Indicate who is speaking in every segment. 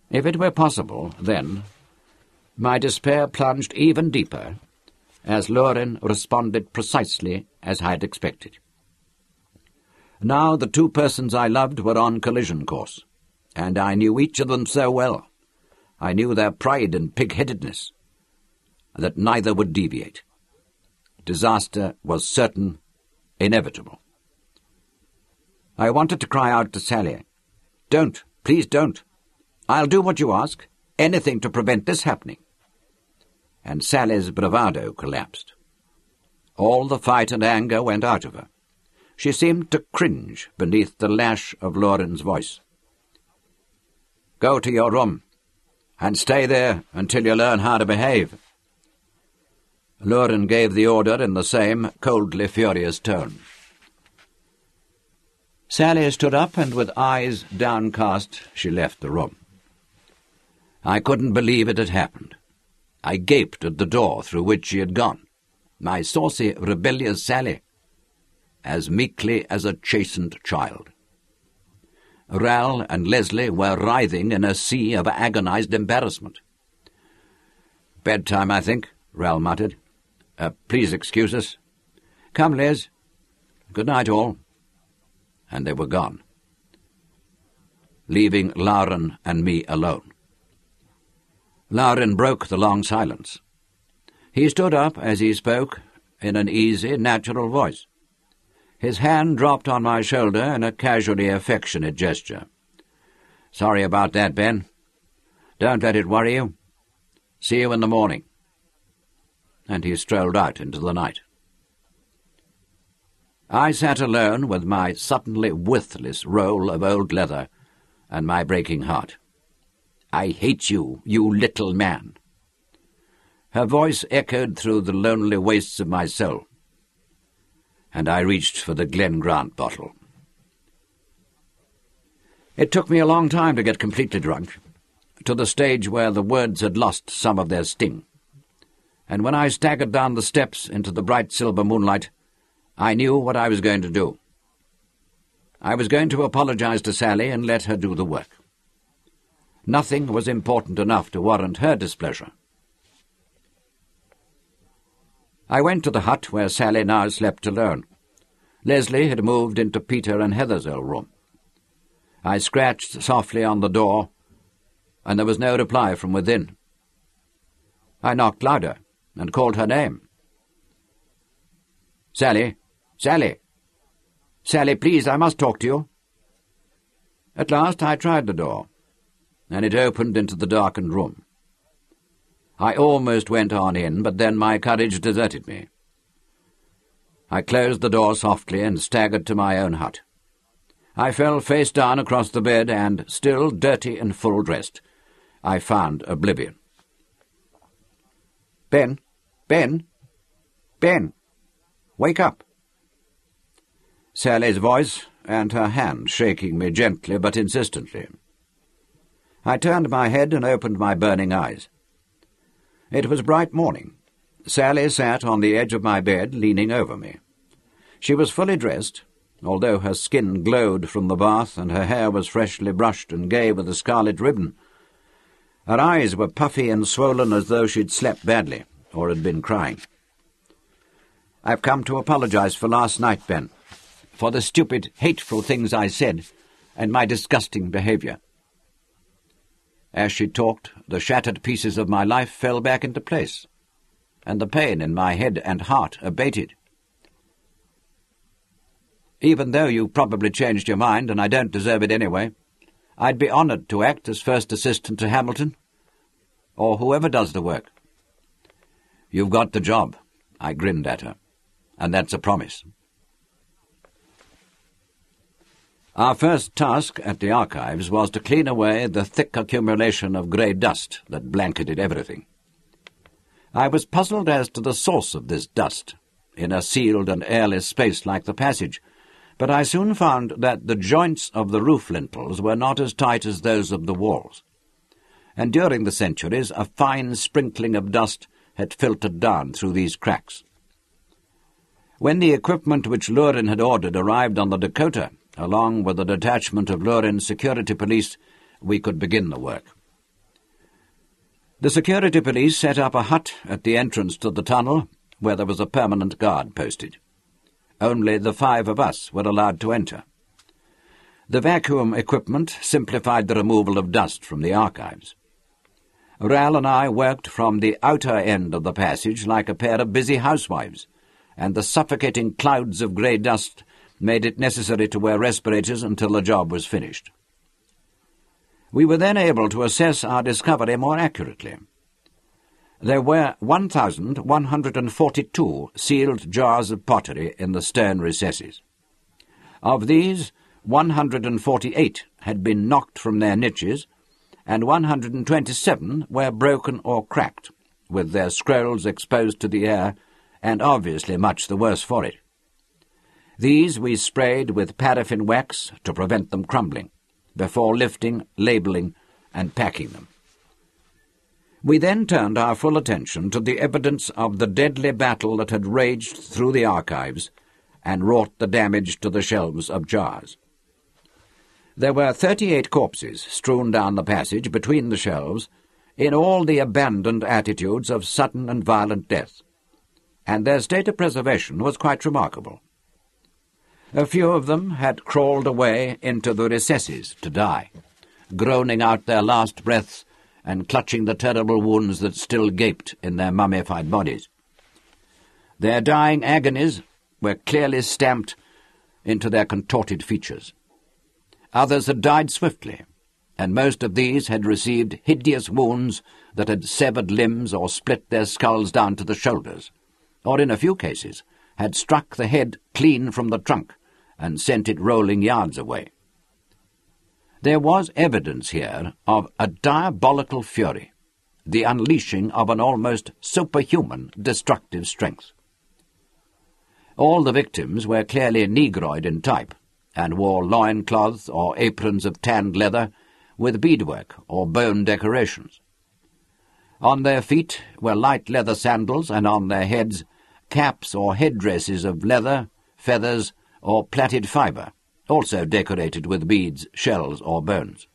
Speaker 1: If it were possible, then, my despair plunged even deeper, as Loren responded precisely as I had expected. Now the two persons I loved were on collision course, and I knew each of them so well. I knew their pride and pig-headedness, that neither would deviate. Disaster was certain, inevitable. I wanted to cry out to Sally, "Don't, please don't. I'll do what you ask, anything to prevent this happening." And Sally's bravado collapsed. All the fight and anger went out of her. She seemed to cringe beneath the lash of Loren's voice. "Go to your room, and stay there until you learn how to behave." Loren gave the order in the same coldly furious tone. Sally stood up, and with eyes downcast she left the room. I couldn't believe it had happened. I gaped at the door through which she had gone. My saucy, rebellious Sally, as meekly as a chastened child. Ral and Leslie were writhing in a sea of agonized embarrassment. "Bedtime, I think," Ral muttered. Please excuse us." "Come, Les. Good night, all." And they were gone, leaving Loren and me alone. Loren broke the long silence. He stood up as he spoke in an easy, natural voice. His hand dropped on my shoulder in a casually affectionate gesture. "Sorry about that, Ben. Don't let it worry you. See you in the morning." And he strolled out into the night. I sat alone with my suddenly worthless roll of old leather and my breaking heart. "I hate you, you little man." Her voice echoed through the lonely wastes of my soul, and I reached for the Glen Grant bottle. It took me a long time to get completely drunk, to the stage where the words had lost some of their sting. And when I staggered down the steps into the bright silver moonlight, I knew what I was going to do. I was going to apologize to Sally and let her do the work. Nothing was important enough to warrant her displeasure. I went to the hut where Sally now slept alone. Leslie had moved into Peter and Heather's old room. I scratched softly on the door, and there was no reply from within. I knocked louder and called her name. "Sally! Sally! Sally, please, I must talk to you." At last I tried the door, and it opened into the darkened room. I almost went on in, but then my courage deserted me. I closed the door softly and staggered to my own hut. I fell face down across the bed and, still dirty and full-dressed, I found oblivion. "Ben! Ben! Ben! Wake up!" Sally's voice and her hand shaking me gently but insistently. I turned my head and opened my burning eyes. It was bright morning. Sally sat on the edge of my bed, leaning over me. She was fully dressed, although her skin glowed from the bath and her hair was freshly brushed and gay with a scarlet ribbon. Her eyes were puffy and swollen as though she'd slept badly or had been crying. "I've come to apologize for last night, Ben, for the stupid, hateful things I said and my disgusting behavior." As she talked, the shattered pieces of my life fell back into place, and the pain in my head and heart abated. "Even though you probably changed your mind, and I don't deserve it anyway, I'd be honored to act as first assistant to Hamilton, or whoever does the work." "You've got the job," I grinned at her, "and that's a promise." Our first task at the archives was to clean away the thick accumulation of grey dust that blanketed everything. I was puzzled as to the source of this dust, in a sealed and airless space like the passage, but I soon found that the joints of the roof lintels were not as tight as those of the walls, and during the centuries a fine sprinkling of dust had filtered down through these cracks. When the equipment which Loren had ordered arrived on the Dakota, along with a detachment of Loren's security police, we could begin the work. The security police set up a hut at the entrance to the tunnel, where there was a permanent guard posted. Only the 5 of us were allowed to enter. The vacuum equipment simplified the removal of dust from the archives. Ral and I worked from the outer end of the passage like a pair of busy housewives, and the suffocating clouds of grey dust made it necessary to wear respirators until the job was finished. We were then able to assess our discovery more accurately. There were 1,142 sealed jars of pottery in the stern recesses. Of these, 148 had been knocked from their niches, and 127 were broken or cracked, with their scrolls exposed to the air, and obviously much the worse for it. These we sprayed with paraffin wax to prevent them crumbling, before lifting, labelling, and packing them. We then turned our full attention to the evidence of the deadly battle that had raged through the archives and wrought the damage to the shelves of jars. There were 38 corpses strewn down the passage between the shelves, in all the abandoned attitudes of sudden and violent death, and their state of preservation was quite remarkable. A few of them had crawled away into the recesses to die, groaning out their last breaths and clutching the terrible wounds that still gaped in their mummified bodies. Their dying agonies were clearly stamped into their contorted features. Others had died swiftly, and most of these had received hideous wounds that had severed limbs or split their skulls down to the shoulders, or in a few cases had struck the head clean from the trunk and sent it rolling yards away. There was evidence here of a diabolical fury, the unleashing of an almost superhuman destructive strength. All the victims were clearly negroid in type, and wore loincloths or aprons of tanned leather with beadwork or bone decorations. On their feet were light leather sandals, and on their heads caps or headdresses of leather, feathers, or plaited fibre, also decorated with beads, shells, or bones.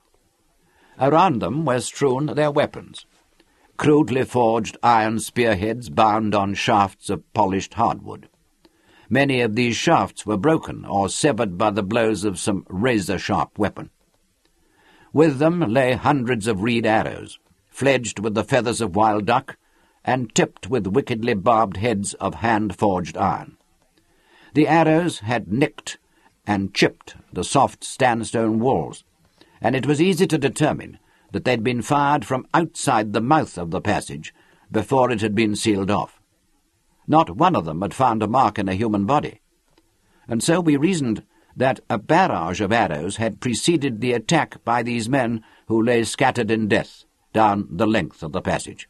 Speaker 1: Around them were strewn their weapons, crudely forged iron spearheads bound on shafts of polished hardwood. Many of these shafts were broken or severed by the blows of some razor-sharp weapon. With them lay hundreds of reed arrows, fledged with the feathers of wild duck, and tipped with wickedly barbed heads of hand-forged iron. The arrows had nicked and chipped the soft sandstone walls, and it was easy to determine that they'd been fired from outside the mouth of the passage before it had been sealed off. Not one of them had found a mark in a human body, and so we reasoned that a barrage of arrows had preceded the attack by these men who lay scattered in death down the length of the passage.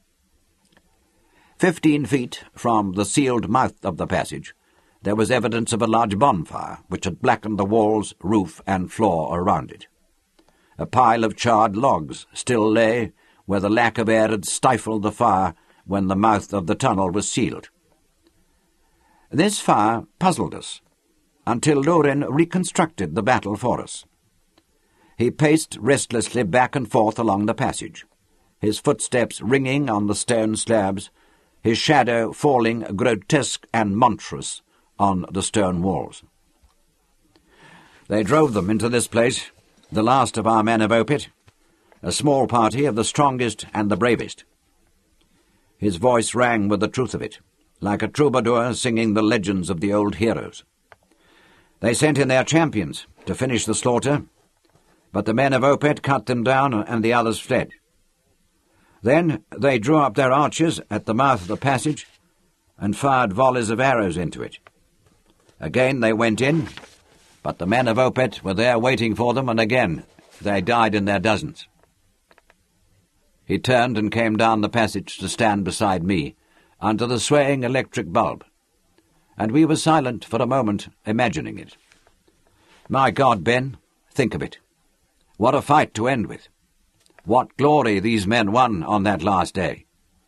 Speaker 1: 15 feet from the sealed mouth of the passage, there was evidence of a large bonfire which had blackened the walls, roof, and floor around it. A pile of charred logs still lay where the lack of air had stifled the fire when the mouth of the tunnel was sealed. This fire puzzled us, until Loren reconstructed the battle for us. He paced restlessly back and forth along the passage, his footsteps ringing on the stone slabs, his shadow falling grotesque and monstrous on the stone walls. They drove them into this place, the last of our men of Opit, a small party of the strongest and the bravest. His voice rang with the truth of it, like a troubadour singing the legends of the old heroes. They sent in their champions to finish the slaughter, but the men of Opet cut them down and the others fled. Then they drew up their archers at the mouth of the passage and fired volleys of arrows into it. Again they went in, but the men of Opet were there waiting for them, and again they died in their dozens. He turned and came down the passage to stand beside me, under the swaying electric bulb, and we were silent for a moment, imagining it. My God, Ben, think of it. What a fight to end with. What glory these men won on that last day.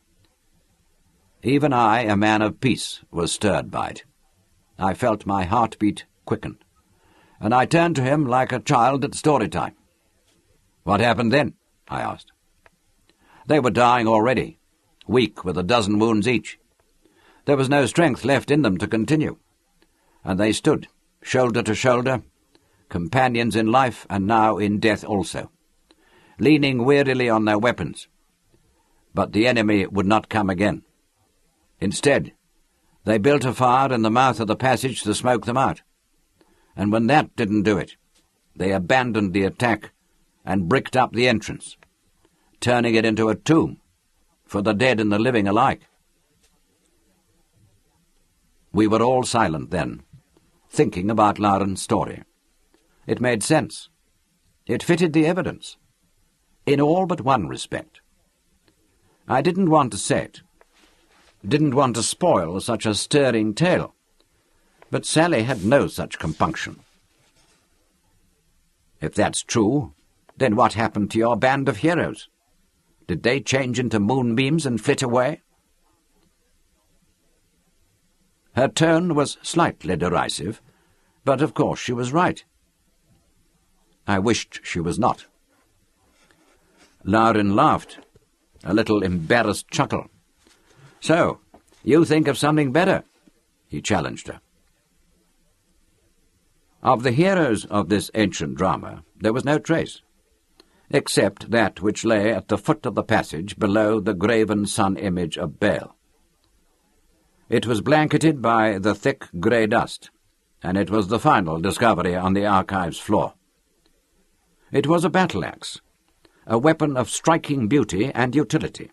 Speaker 1: Even I, a man of peace, was stirred by it. I felt my heartbeat quicken, and I turned to him like a child at story time. What happened then? I asked. They were dying already, weak with a dozen wounds each. There was no strength left in them to continue, and they stood, shoulder to shoulder, companions in life and now in death also, leaning wearily on their weapons. But the enemy would not come again. Instead, they built a fire in the mouth of the passage to smoke them out, and when that didn't do it, they abandoned the attack and bricked up the entrance, turning it into a tomb for the dead and the living alike. We were all silent then, thinking about Lauren's story. It made sense. It fitted the evidence, in all but one respect. I didn't want to say it, didn't want to spoil such a stirring tale, but Sally had no such compunction. If that's true, then what happened to your band of heroes? Did they change into moonbeams and flit away? Her tone was slightly derisive, but of course she was right. I wished she was not. Lauren laughed, a little embarrassed chuckle. "So, you think of something better?" he challenged her. Of the heroes of this ancient drama, there was no trace, except that which lay at the foot of the passage below the graven sun image of Baal. It was blanketed by the thick grey dust, and it was the final discovery on the archive's floor. It was a battle-axe, a weapon of striking beauty and utility.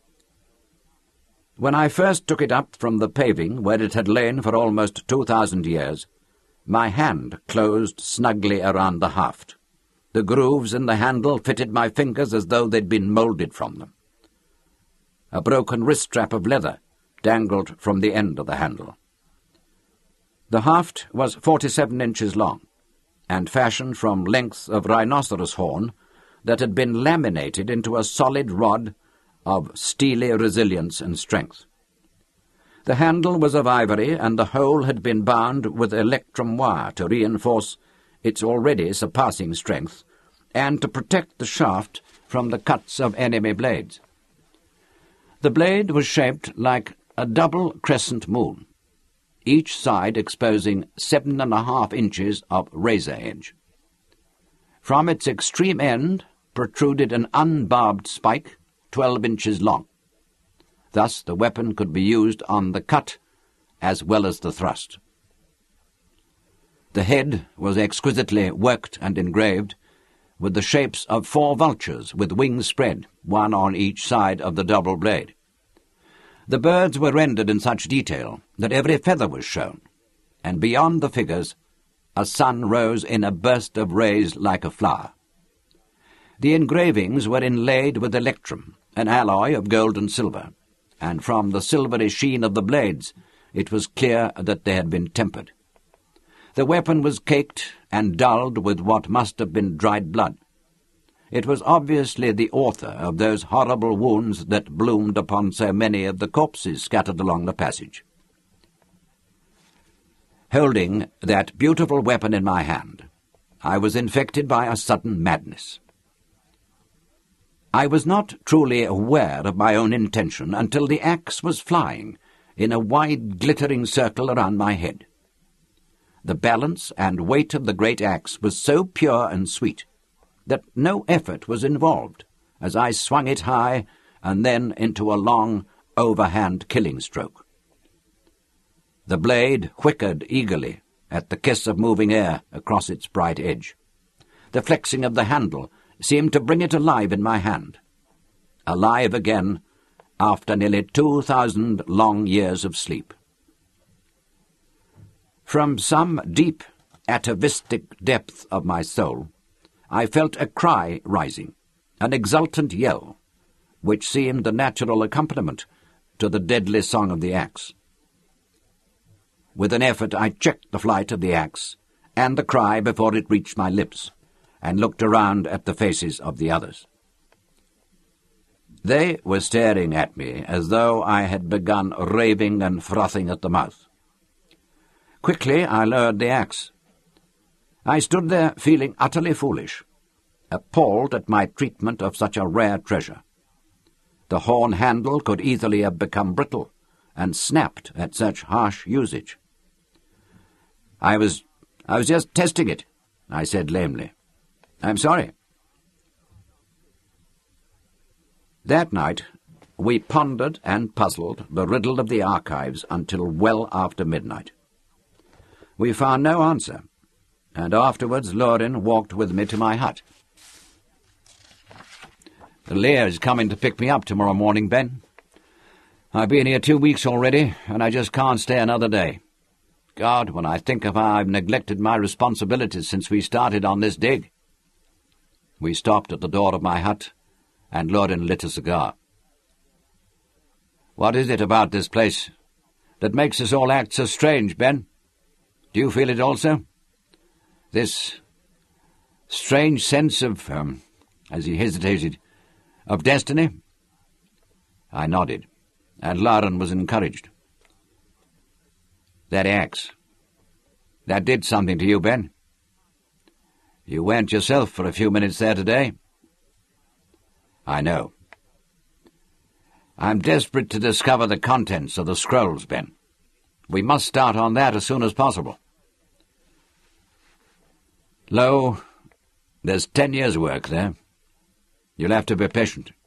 Speaker 1: When I first took it up from the paving where it had lain for almost 2,000 years, my hand closed snugly around the haft. The grooves in the handle fitted my fingers as though they'd been moulded from them. A broken wrist strap of leather dangled from the end of the handle. The haft was 47 inches long, and fashioned from lengths of rhinoceros horn that had been laminated into a solid rod of steely resilience and strength. The handle was of ivory, and the whole had been bound with electrum wire to reinforce its already surpassing strength and to protect the shaft from the cuts of enemy blades. The blade was shaped like a double crescent moon, each side exposing 7.5 inches of razor edge. From its extreme end protruded an unbarbed spike 12 inches long. Thus the weapon could be used on the cut as well as the thrust. The head was exquisitely worked and engraved, with the shapes of 4 vultures with wings spread, one on each side of the double blade. The birds were rendered in such detail that every feather was shown, and beyond the figures a sun rose in a burst of rays like a flower. The engravings were inlaid with electrum, an alloy of gold and silver, and from the silvery sheen of the blades it was clear that they had been tempered. The weapon was caked and dulled with what must have been dried blood. It was obviously the author of those horrible wounds that bloomed upon so many of the corpses scattered along the passage. Holding that beautiful weapon in my hand, I was infected by a sudden madness. I was not truly aware of my own intention until the axe was flying in a wide glittering circle around my head. The balance and weight of the great axe was so pure and sweet that no effort was involved as I swung it high and then into a long, overhand killing stroke. The blade whickered eagerly at the kiss of moving air across its bright edge. The flexing of the handle seemed to bring it alive in my hand. Alive again after nearly 2,000 long years of sleep. From some deep, atavistic depth of my soul, I felt a cry rising, an exultant yell, which seemed the natural accompaniment to the deadly song of the axe. With an effort I checked the flight of the axe and the cry before it reached my lips, and looked around at the faces of the others. They were staring at me as though I had begun raving and frothing at the mouth. Quickly I lowered the axe. I stood there feeling utterly foolish, appalled at my treatment of such a rare treasure. The horn handle could easily have become brittle and snapped at such harsh usage. I was just testing it, I said lamely. I'm sorry. That night, we pondered and puzzled the riddle of the archives until well after midnight. We found no answer, and afterwards Lorin walked with me to my hut. The Lear's coming to pick me up tomorrow morning, Ben. I've been here 2 weeks already, and I just can't stay another day. God, when I think of how I've neglected my responsibilities since we started on this dig. We stopped at the door of my hut, and Lorin lit a cigar. What is it about this place that makes us all act so strange, Ben? Do you feel it also? This strange sense of, as he hesitated, of destiny? I nodded, and Lorin was encouraged. That axe, that did something to you, Ben. You went yourself for a few minutes there today. I know. I'm desperate to discover the contents of the scrolls, Ben. We must start on that as soon as possible. Lo, there's 10 years' work there. You'll have to be patient.